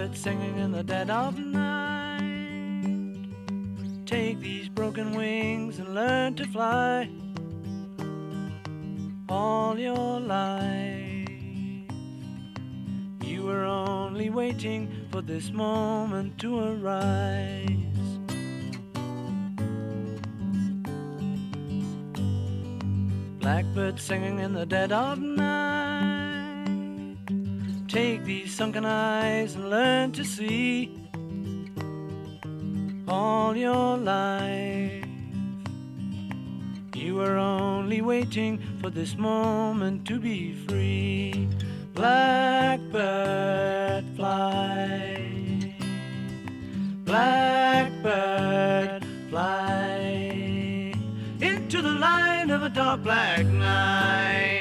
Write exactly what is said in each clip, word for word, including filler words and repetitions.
Blackbird singing in the dead of night. Take these broken wings and learn to fly all your life. You were only waiting for this moment to arise. Blackbird singing in the dead of night. Take these sunken eyes and learn to see all your life. You were only waiting for this moment to be free. Blackbird fly, blackbird fly into the light of a dark black night.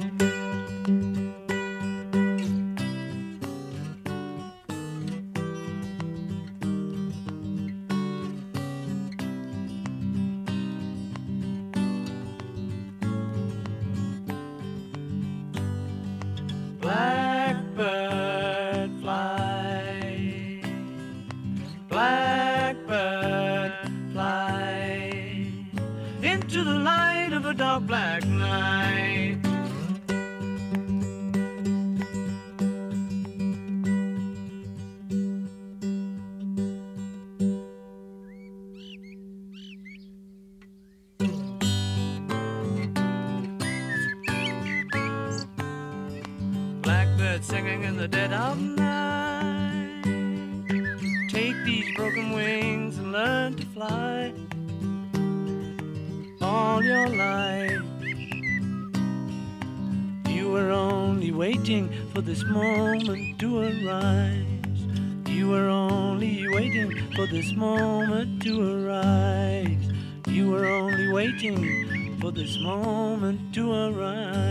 Blackbird fly, blackbird fly into the light of a dark black night. Blackbird singing in the dead of night. Take these broken wings and learn to fly all your life. You were only waiting for this moment to arise. You were only waiting for this moment to arise. You were only waiting for this moment to arise.